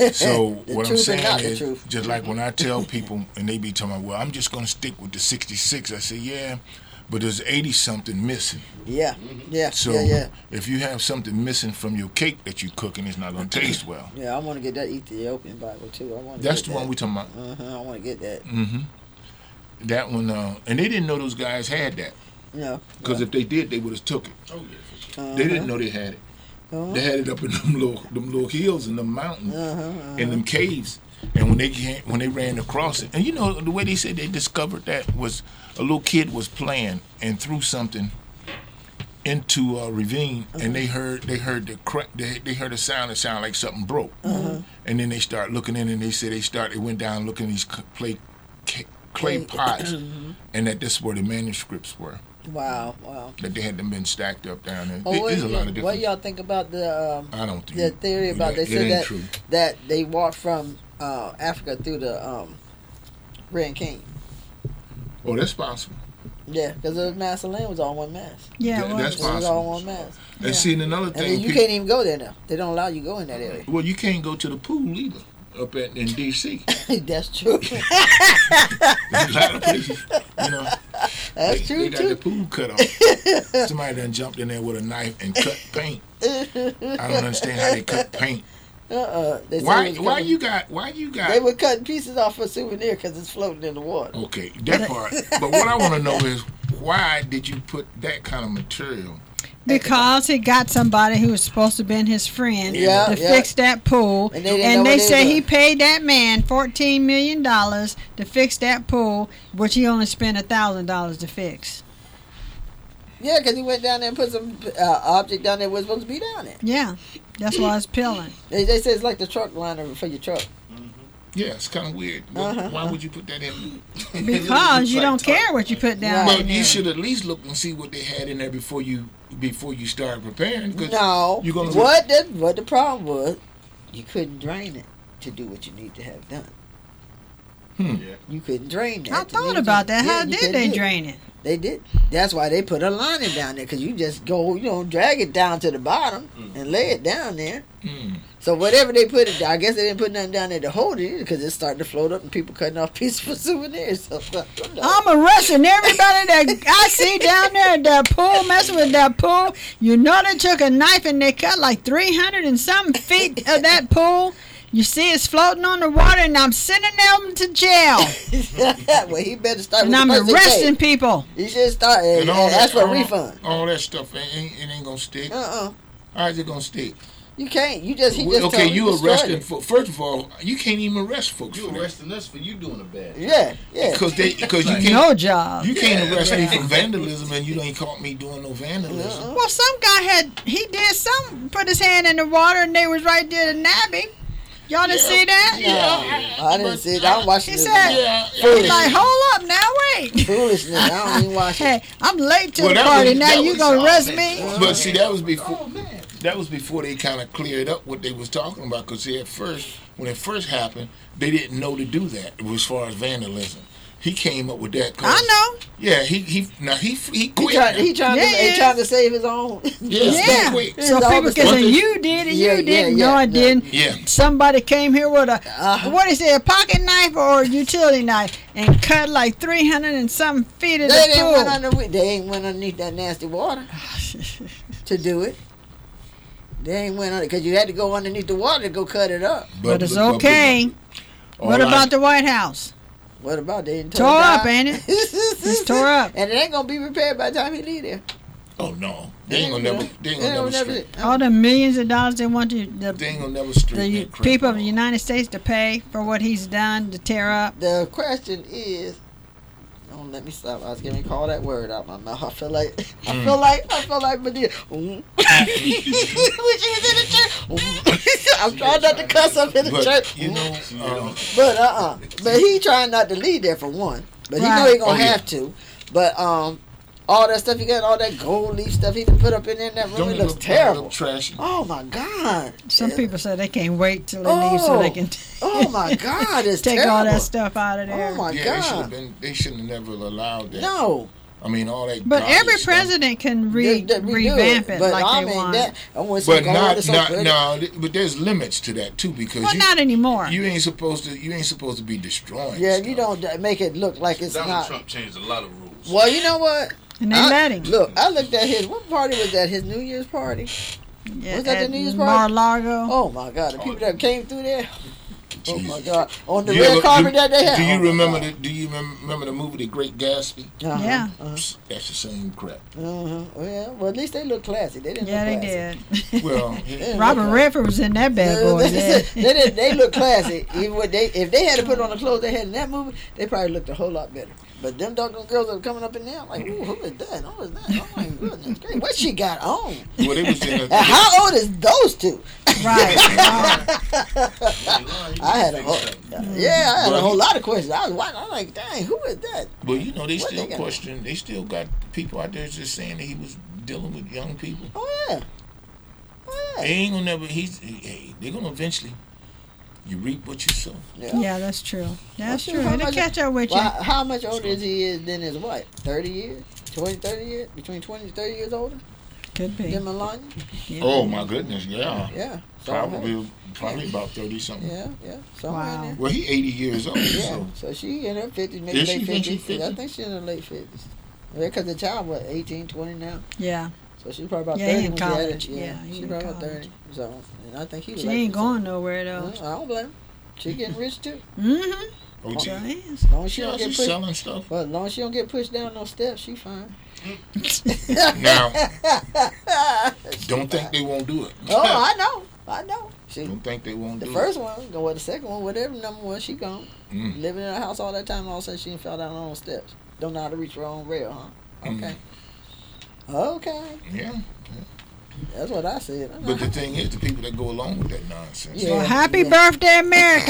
So The what I'm truth and saying not the is, truth. just like when I tell people and they be talking about, well, I'm just going to stick with the sixty-six. I say, yeah, but there's eighty something missing. Yeah. Yeah. So yeah. Yeah. if you have something missing from your cake that you're cooking, it's not going to taste well. Yeah. I want to get that Ethiopian Bible too. I want. That's get the that. one we talking about. Uh huh. I want to get that. hmm That one, uh, and they didn't know those guys had that No. because if they did, they would have took it. Oh yeah, for sure. Uh-huh. They didn't know they had it. Uh-huh. They had it up in them little, them little hills and them mountains Uh-huh, uh-huh. and them caves. And when they came, when they ran across it, and you know the way they said they discovered that was a little kid was playing and threw something into a ravine, Uh-huh. and they heard they heard the crack, they, they heard a sound that sounded like something broke. Uh-huh. And then they start looking in, and they said they start they went down looking at these c- clay ca- clay Clay. pots, Mm-hmm. and that this is where the manuscripts were. Wow. Wow. That they had them been stacked up down there. Oh, There- what, There's a lot of what different. y'all think about the um, I don't think the theory about they it said ain't that true. that they walked from uh, Africa through the um, Grand Canyon? Oh, that's possible. Yeah, because the mass of land was all one mass. Yeah, That- well, that's It was all possible. one mass. And see, and another And thing, then you people- can't even go there now. They don't allow you to go in that area. well, you can't go to the pool either up at in D C That's true. There's a lot of places, you know. That's they, true they got too. the pool cut off. Somebody done jumped in there with a knife and cut paint. I don't understand how they cut paint. Uh-uh. They said Why? it was Why cutting- you got? Why you got? They were cutting pieces off for a souvenir because it's floating in the water. Okay, that part. But what I want to know is why did you put that kind of material? because he got somebody who was supposed to have been his friend Yeah, to yeah. fix that pool, And they didn't and know they what they say were he doing. paid that man fourteen million dollars to fix that pool, which he only spent a thousand dollars to fix. Yeah, because he went down there and put some uh, object down there was supposed to be down there. Yeah, that's why it's peeling. They, they say it's like the truck liner for your truck. Yeah, it's kind of weird. Why- Uh-huh. Why would you put that in? Because you like don't tar- care what you put down Well, in you there. should at least look and see what they had in there before you before you start preparing. 'cause No. you're gonna What the, what the problem was, you couldn't drain it. to do what you need to have done. Hmm. Yeah. You couldn't drain that. I to thought me, about that. yeah, How you did couldn't they do it. drain it? They did. That's why they put a lining down there, because you just go, you know, drag it down to the bottom Mm. and lay it down there. Mm. So whatever they put it, I guess they didn't put nothing down there to hold it, because it started to float up and people cutting off pieces for souvenirs. So, I'm arresting everybody that I see down there at that pool, messing with that pool. You know they took a knife and they cut like three hundred and something feet of that pool. You see it's floating on the water, and I'm sending them to jail. well, he better start And with I'm the first arresting thing. people. He should start and, and all ask that- for a all- refund. All that stuff ain't, ain't, it ain't gonna stick. Uh-uh. How's it gonna stick? You can't. You just, he Well, just okay, told you destroyed arresting it. for first of all, you can't even arrest folks You for that arresting us for you doing a bad job. Yeah, yeah. because they because you can't No job. you can't Yeah, arrest me yeah. for vandalism and you ain't caught me doing no vandalism. Uh-uh. Well, some guy had, he did some, put his hand in the water, and they was right there to nab him. Y'all didn't see that? Yeah, I didn't see it. I'm watching He this. said- Yeah, He's like, hold up now, wait. Foolishness. I don't even watch it. Hey, I'm late to Well, the that party. was- now that you was gonna all arrest that- me? But see, that was before Oh man. that was before they kind of cleared up what they was talking about. Because at first, when it first happened, they didn't know to do that as far as vandalism. He came up with that. 'cause- I know. Yeah, he he now he he He quit. trying, he trying, Yeah, to, he yeah. trying to save his own. yeah, Yeah. he quit. It's So people always- can One say, thing- you did it, Yeah, you yeah, didn't. yeah, no, I yeah. didn't. Yeah. Somebody came here with a, Uh-huh. what is it, a pocket knife or a utility knife, and cut like three hundred and something feet of They the didn't went pool. under. They ain't went underneath that nasty water to do it. They ain't went under because you had to go underneath the water to go cut it up. But it's okay. all What I- about the White House? What about they didn't Tore it up, down? ain't it? It's tore up. And it ain't gonna be repaired by the time he leave there. Oh no, they ain't gonna never. They ain't They gonna don't never. never- Straight, All the millions of dollars they want to, they the, ain't gonna never straighten the that crap people of out. the United States to pay for what he's done to tear up. The question is, don't let me stop. I was getting to call that word out my mouth. I feel like, I Mm. feel like, I feel like Medea. Mm. When she was in the church. Mm. I'm trying not to cuss up in the But church. you know, um, But uh uh But he trying not to leave there for one. But he know Right. he gonna Oh, yeah. have to. But um all that stuff he got, all that gold leaf stuff he done put up in there in that room, don't it it looks look terrible. Look trashy. Oh my God. Some Yeah. people say they can't wait till they leave so they can Oh my God, it's take terrible. all that stuff out of there. Oh my Yeah, they should have God. been. They shouldn't have never allowed that. No. I mean, all that. But garbage every stuff. president can re- They- they redo revamp it, But like I they mean, want. that, I want to see But gold, not, it's so not, pretty. no. th- But there's limits to that too, because well, you, not anymore. you ain't supposed to. You ain't supposed to be destroying. Yeah, stuff. you don't d- make it look like it's Donald not. Trump changed a lot of rules. Well, you know what? and they I- let him. Look, I looked at his. What party was that? His New Year's party? Yeah, was that the at New Year's party? Mar-a-Lago. Oh my God! The people that came through there. Oh my Jesus. God! On the You red ever- carpet do, that they had. Do you Oh, my remember God. the? Do you mem- remember the movie The Great Gatsby? Uh-huh, Yeah. Uh-huh, Psst, That's the same crap. uh-huh. Well, well, at least they look classy. They didn't. Yeah, look they classy. did. Well, They didn't Robert look Redford was in that bad boy. they, Yeah. they, didn't, they look classy. Even when they, if they had to put on the clothes they had in that movie, they probably looked a whole lot better. But them doggone girls that are coming up in there, I'm like, ooh, who is that? Who is that? Oh my goodness, great. What she got on? well, they was in And a, how old is those two? Right. right. I had a whole, yeah, I had a Well, whole lot of questions. I was watching. I'm like, dang, who is that? Well, you know, they What still they got? question. They still got people out there just saying that he was dealing with young people. Oh yeah, oh They yeah. ain't gonna never. He's. Hey, they're gonna eventually. You reap what you sow. yeah. Yeah, that's true. That's Well, true. how It'll much- catch up with you. Well, how- how much older is he is than his wife? thirty years? twenty, thirty years? Between twenty and thirty years older Could be. than Melania? Yeah. Oh my goodness, yeah, Yeah. So, probably, probably about thirty something. Yeah, yeah. Somewhere Wow. in there. Well, he eighty years old, Yeah. so So she in her fifties, maybe Is she? late Think she fifties. I fifty? think she's in her late fifties. Yeah, because the child what eighteen, twenty now. Yeah. So she's probably about Yeah, thirty he in when she had it. college. Yeah, Yeah, he she's in probably about college. thirty. So, and I think he was. She like ain't this. going nowhere though. Uh, I don't blame her. She getting rich too. Mm-hmm. oh, Sure gee. is. As long as she Yeah, don't get she's pushed. selling stuff. Well, as long as she don't get pushed down no steps, she fine. Now, don't think they won't do it. Oh, I know. I know. She, Don't think they won't the do first one, go with the second one, whatever number one, she gone. it. Mm. Living in a house all that time, all of a sudden she fell down her own steps. Don't know how to reach her own rail, huh? Mm. Okay. Okay. Yeah, That's what I said. I'm but like, the thing is, the people that go along with that nonsense. Yeah. Well, happy yeah. birthday, America!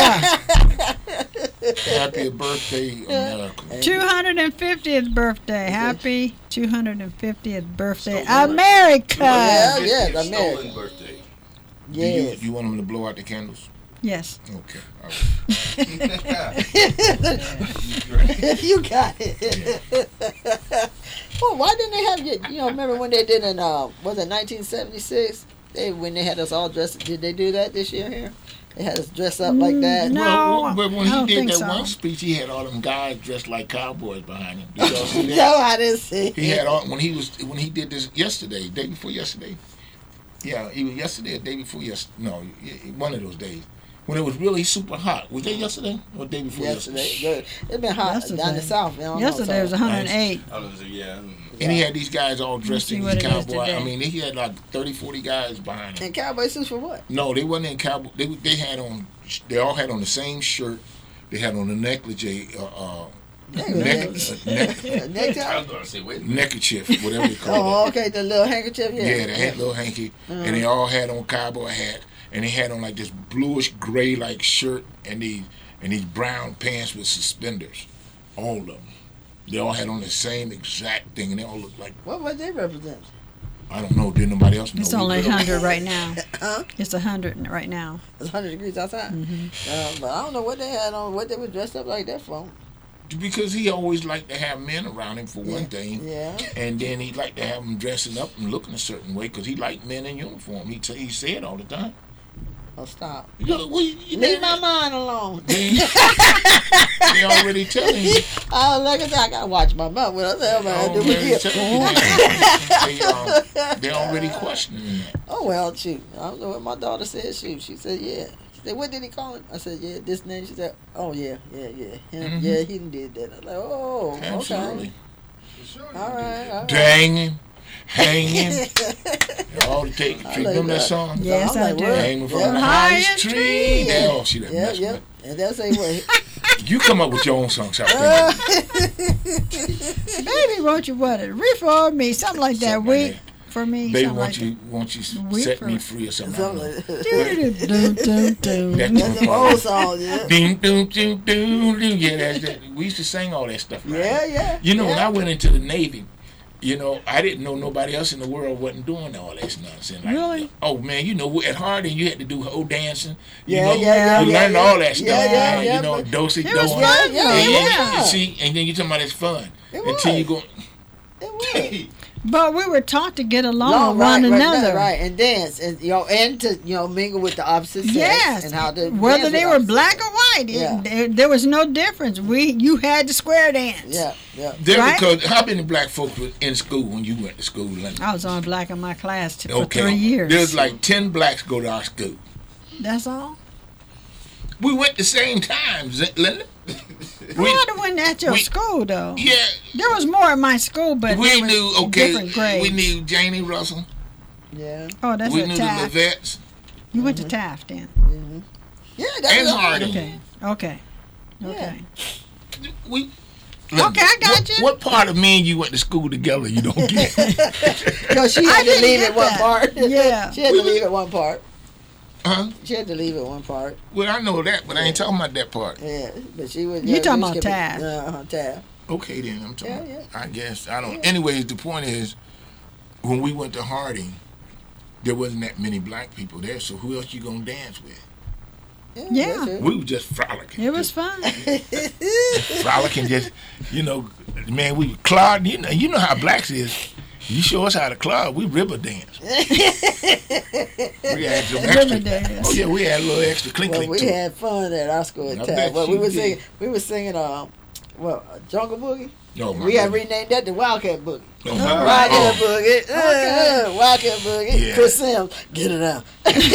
Happy birthday, America. two hundred fiftieth birthday. Happy two hundred fiftieth birthday, Stolen. America! Yeah, yeah, It's America. stolen birthday. Do you, Yes. you want them to blow out the candles? Yes. Okay. All right. You got it. Well, why didn't they have you? You know, remember when they did in uh, was it nineteen seventy-six? They when they had us all dressed. Did they do that this year here? They had us dress up like that. No, well, but when I don't he did think that so. one speech, he had all them guys dressed like cowboys behind him. Did y'all see that? No, I didn't see. He it. had all when he was when he did this yesterday, day before yesterday. Yeah, either yesterday or day before yesterday. No, yeah, one of those days when it was really super hot. Was that yesterday or day before Yesterday, yesterday? good. It's been hot Yesterday. down the south. I don't Yesterday know, was so. one hundred eight. I was yeah. mm. And he had these guys all dressed see in what these it is cowboy. today. I mean, he had like thirty, forty guys behind him. And cowboy suits for what? No, they wasn't in cowboy. They they had on. They all had on the same shirt. They had on a necklace, uh, uh, neck, Necklace. uh, neck, I Necktie? was gonna say wait. a minute. neckerchief, whatever they call it. Oh, okay, the little handkerchief. Yeah, Yeah, they had little hanky, and they all had on cowboy hat, and they had on like this bluish gray like shirt and these and these brown pants with suspenders, all of them. They all had on the same exact thing, and they all looked like What would they represent? I don't know. Did nobody else know? It's We only really- one hundred right now. Huh? It's one hundred right now. It's one hundred degrees outside. Mm-hmm. Uh, but I don't know what they had on, what they were dressed up like that for. because he always liked to have men around him for one thing. Yeah. And then he liked to have them dressing up and looking a certain way because he liked men in uniform. He t- he said all the time. Oh, stop. You know, well, you, you Leave know, my mind alone. They, they already telling you. I like I said, I gotta watch my mouth. What the hell am I They gonna do already with telling you you? that. They, um, they already questioning that. Oh well, shoot. I don't know what my daughter said. Shoot, she said, yeah. She said, what did he call him? I said, yeah, this name. She said, oh yeah, yeah, yeah, him. Mhm. Yeah, he did that. I was like, oh, Absolutely. okay. All right, all right. Danging, hanging. All it takes. I Remember like that that. song? Yes, I'm I like, do. what? Hanging from Yeah. the Highest highest tree. tree. Yeah, oh, she done Yeah, messed yeah. with And they'll say what? it. You come up with your own song, South Uh, Baby, won't you what? A reefer me, something like that. Something like Week for me, Baby, something won't like you, won't you Wait set for me it. free or something? I something don't know. like that. that. Dun, dun, dun, That's dun. That's them old songs, yeah. Ding, doom, doom, doom, doom. Yeah, that's that. We used to sing all that stuff. Right? Yeah, yeah. You know, when yeah. I went into the Navy, you know, I didn't know nobody else in the world wasn't doing all that nonsense. Like, Really? Oh man, you know, at Harding you had to do whole dancing. You Yeah, know, yeah, yeah, you yeah, learned yeah. all that stuff. Yeah, yeah, man. yeah, You know, but- dosey It was do. fun, yeah, And yeah. you, you see, and then you talking about it's fun It until was. you go. It was. But we were taught to get along Long, with one right, right, another. right, and dance, and you know, and to you know mingle with the opposite sex, Yes, and how to whether dance they with were opposite black sex. or white, it- Yeah. there, there was no difference. We, you had to square dance. Yeah, yeah. There, Right? because how many black folks were in school when you went to school, Linda? I was on black in my class t- for Okay, three years. there's like ten blacks go to our school. That's all. We went the same time, Z- Linda. We had to win at your we- school though. Yeah, There was more at my school, but we there was knew. Okay, different grades. we knew Janie Russell. Yeah. Oh, that's we at knew Taft. the Levettes You went to Taft then. Mm-hmm. Yeah, that and was Harding. Okay. Okay. Okay. We. Okay, I got what, you. What part of me and you went to school together? You don't get. No, she I had to didn't leave get at one that. part. Yeah. she had to leave at one part. Huh? She had to leave at one part. Well, I know that, but I ain't talking about that part. Yeah, but she was. You yeah, talking we about skipping- Taft. Uh-huh, Taft. Okay, then I'm talking. Yeah, about- yeah. I guess I don't. Yeah. Anyways, the point is, when we went to Harding, there wasn't that many black people there. So who else you gonna dance with? Yeah. that's it. We were just frolicking. It was fun. frolicking, just you know, man. We Claude, you know, you know how blacks is. You show us how to club, we river dance. We had some River extra. dance. Oh yeah, we had a little extra clink Well, clink we too. had fun at our school at I Taft. bet Well, we you were did. singing. We were singing. Um, well, Jungle Boogie. Oh, my We had goodness. renamed that the Wildcat Boogie. Oh, my Wildcat God. Boogie. Uh, uh, Wildcat Boogie. Yeah. Chris Sims, get it out.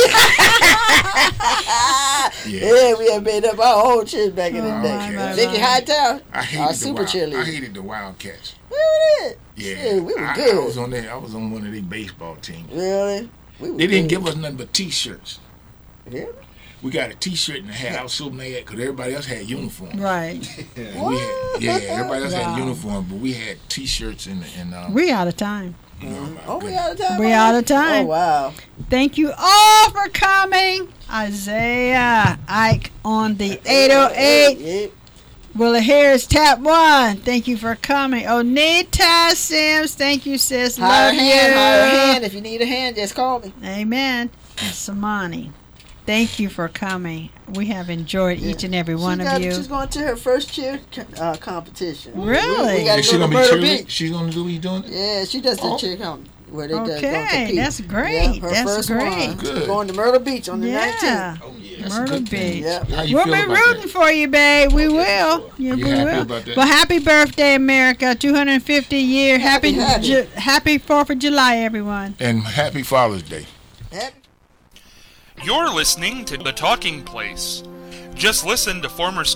Yeah. Yeah, we had made up our own church back in the Oh, day. my, my, Vicky my. Hightower, I hated our the super wild, I cheerleader. hated the Wildcats. We were it. Yeah, Shit, we were I, good. I was on there. I was on one of their baseball teams. Really? We were They didn't good. give us nothing but T-shirts. Really? We got a T-shirt and a hat. I was so mad because everybody else had uniforms. Right. And we had, yeah, everybody else Wow. had uniform, but we had T-shirts and and um, We out of time. oh, my Oh, we goodness. out of time? We already? out of time. Oh, wow. Thank you all for coming. Isaiah Ike on the eight oh eight. Yep. Willa Harris, tap one. Thank you for coming. Onita Sims, thank you, sis. Hire a Love hand, hire a you. hand. If you need a hand, just call me. Amen. And Samani. Thank you for coming. We have enjoyed Yeah. each and every She one got, of you. She's going to her first cheer uh, competition. Really? We, we got Is to she go to gonna be Myrtle cheerleading? Beach. She's gonna do? What you doing? Yeah, she does the Oh. cheer comp where they okay, Okay, compete. that's great. Yeah, her That's first great. one. Good. Going to Myrtle Beach on the Yeah. nineteenth. Oh yeah. That's a Myrtle good thing. Beach. Yep. How you We'll feel be about rooting that? for you, babe. We Okay, will. sure. Yeah, You we happy will. about that? Well, happy birthday, America! two hundred fifty year. Happy, Happy, happy. Ju- happy Fourth of July, everyone. And happy Father's Day. Happy You're listening to The Talking Place. Just listen to former